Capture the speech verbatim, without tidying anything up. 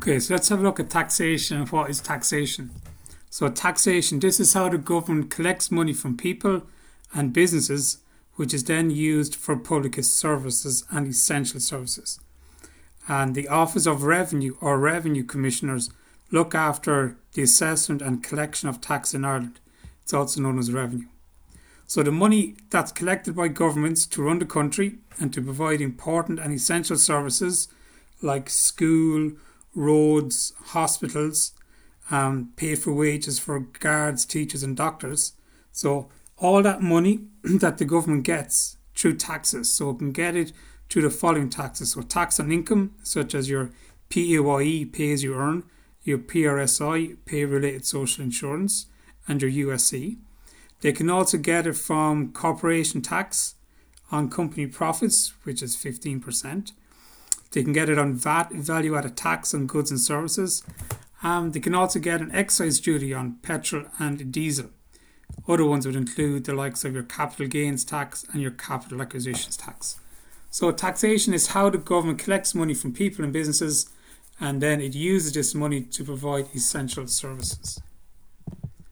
Okay, so let's have a look at taxation. What is taxation? So taxation, this is how the government collects money from people and businesses, which is then used for public services and essential services. And the Office of Revenue or Revenue Commissioners look after the assessment and collection of tax in Ireland. It's also known as revenue. So the money that's collected by governments to run the country and to provide important and essential services like school, roads, hospitals, um, pay for wages for guards, teachers and doctors. So all that money that the government gets through taxes, so it can get it through the following taxes. So tax on income, such as your P A Y E, pay as you earn, your P R S I, pay related social insurance, and your U S C. They can also get it from corporation tax on company profits, which is fifteen percent. They can get it on V A T, value added tax on goods and services. Um, they can also get an excise duty on petrol and diesel. Other ones would include the likes of your capital gains tax and your capital acquisitions tax. So taxation is how the government collects money from people and businesses, and then it uses this money to provide essential services.